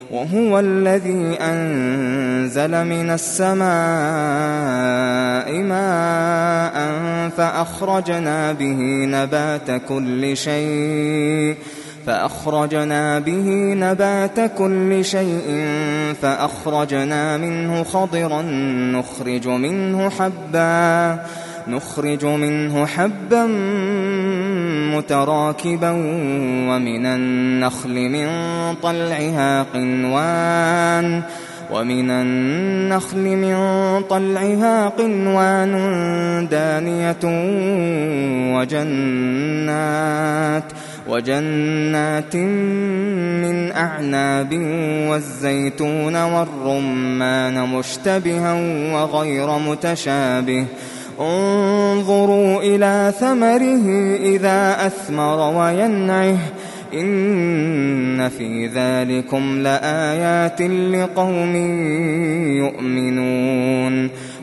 وهو الذي أنزل من السماء ماء فأخرجنا به نبات كل شيء فأخرجنا منه خضرا نخرج منه حبا متراكبا ومن النخل من طلعها قنوان دانية وجنات من أعناب والزيتون والرمان مشتبها وغير متشابه انظروا إلى ثمره إذا أثمر وينعه إن في ذلكم لآيات لقوم يؤمنون